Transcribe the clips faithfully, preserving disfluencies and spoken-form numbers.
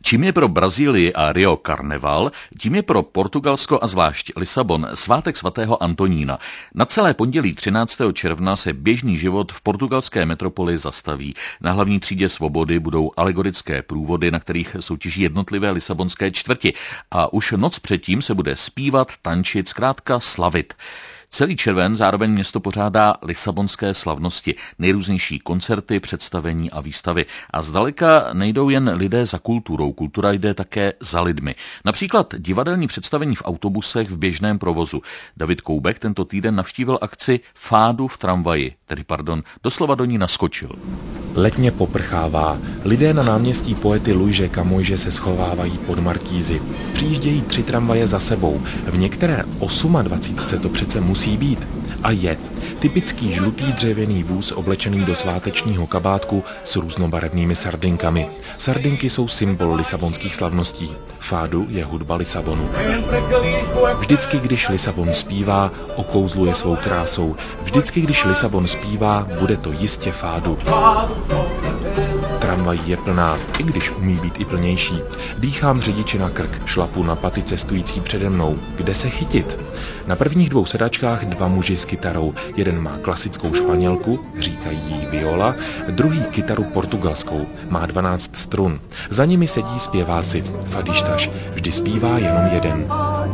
Čím je pro Brazílii a Rio karneval, tím je pro Portugalsko a zvlášť Lisabon svátek svatého Antonína. Na celé pondělí třináctého června se běžný život v portugalské metropoli zastaví. Na hlavní třídě Svobody budou alegorické průvody, na kterých soutěží jednotlivé lisabonské čtvrti. A už noc předtím se bude zpívat, tančit, zkrátka slavit. Celý červen zároveň město pořádá lisabonské slavnosti, nejrůznější koncerty, představení a výstavy. A zdaleka nejdou jen lidé za kulturou, kultura jde také za lidmi. Například divadelní představení v autobusech v běžném provozu. David Koubek tento týden navštívil akci Fádu v tramvaji, tedy pardon, doslova do ní naskočil. Letně poprchává. Lidé na náměstí poety Luise Camõese se schovávají pod markízy. Přijíždějí tři tramvaje za sebou. V některé dvacítce to přece musí být. A je. Typický žlutý dřevěný vůz oblečený do svátečního kabátku s různobarevnými sardinkami. Sardinky jsou symbol lisabonských slavností. Fádu je hudba Lisabonu. Vždycky, když Lisabon zpívá, okouzluje svou krásou. Vždycky, když Lisabon zpívá, bude to jistě fádu. Tramvaj je plná, i když umí být i plnější. Dýchám řidiči na krk, šlapu na paty cestující přede mnou. Kde se chytit? Na prvních dvou sedačkách dva muži s kytarou. Jeden má klasickou španělku, říkají jí viola, druhý kytaru portugalskou, má dvanáct strun. Za nimi sedí zpěváci, fadištaš, vždy zpívá jenom jeden.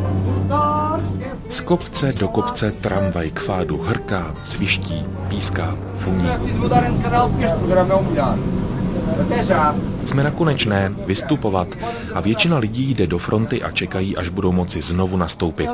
Z kopce do kopce tramvaj k fádu hrká, sviští, píská, funí. Jsme na konečné vystupovat a většina lidí jde do fronty a čekají, až budou moci znovu nastoupit.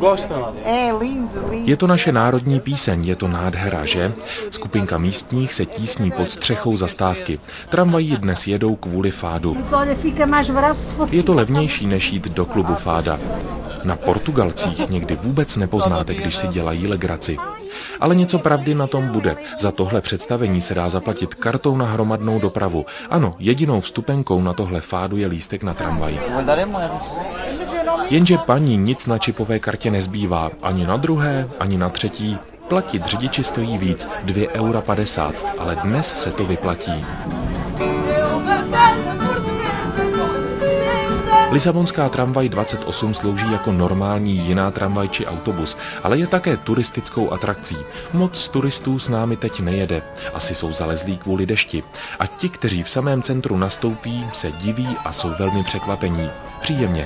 Je to naše národní píseň, je to nádhera, že? Skupinka místních se tísní pod střechou zastávky. Tramvají dnes jedou kvůli fádu. Je to levnější, než jít do klubu Fáda. Na Portugalcích někdy vůbec nepoznáte, když si dělají legraci. Ale něco pravdy na tom bude. Za tohle představení se dá zaplatit kartou na hromadnou dopravu. Ano, jedinou vstupenkou na tohle fádu je lístek na tramvaj. Jenže paní nic na čipové kartě nezbývá. Ani na druhé, ani na třetí. Platit řidiči stojí víc, dvě eura padesát, ale dnes se to vyplatí. Lisabonská tramvaj dvacet osm slouží jako normální jiná tramvaj či autobus, ale je také turistickou atrakcí. Moc turistů s námi teď nejede. Asi jsou zalezlí kvůli dešti. A ti, kteří v samém centru nastoupí, se diví a jsou velmi překvapení. Příjemně.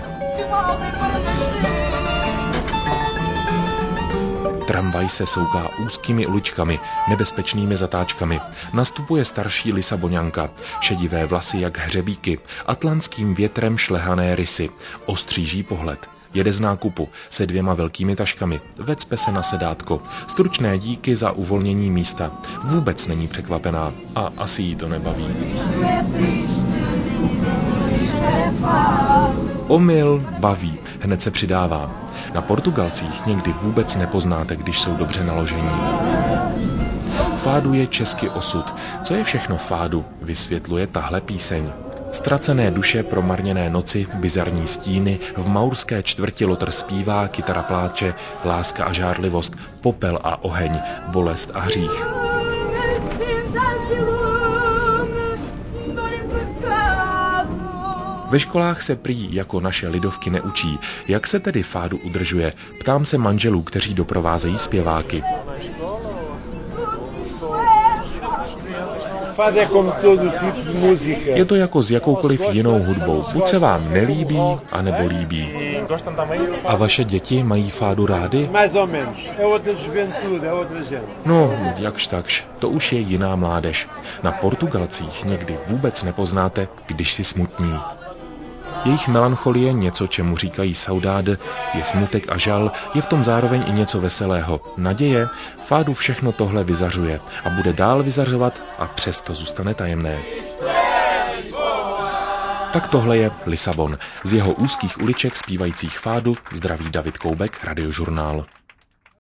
Tramvaj se souká úzkými uličkami, nebezpečnými zatáčkami. Nastupuje starší Lisabonňanka, šedivé vlasy jak hřebíky, atlantským větrem šlehané rysy, ostříží pohled. Jede z nákupu se dvěma velkými taškami, vecpe se na sedátko. Stručné díky za uvolnění místa. Vůbec není překvapená a asi jí to nebaví. Omyl baví, hned se přidává. Na Portugalcích někdy vůbec nepoznáte, když jsou dobře naložení. Fádu je český osud. Co je všechno fádu, vysvětluje tahle píseň. Ztracené duše, promarněné noci, bizarní stíny, v maurské čtvrti lotr zpívá, kytara pláče, láska a žárlivost, popel a oheň, bolest a hřích. Ve školách se prý jako naše lidovky neučí. Jak se tedy fádu udržuje? Ptám se manželů, kteří doprovázejí zpěváky. Je to jako s jakoukoliv jinou hudbou. Buď se vám nelíbí, anebo líbí. A vaše děti mají fádu rády? No, jakž takž. To už je jiná mládež. Na Portugalcích někdy vůbec nepoznáte, když si smutní. Jejich melancholie, něco, čemu říkají saudade, je smutek a žal, je v tom zároveň i něco veselého. Naděje, fádu všechno tohle vyzařuje a bude dál vyzařovat a přesto zůstane tajemné. Tak tohle je Lisabon. Z jeho úzkých uliček zpívajících fádu zdraví David Koubek, Radiožurnál.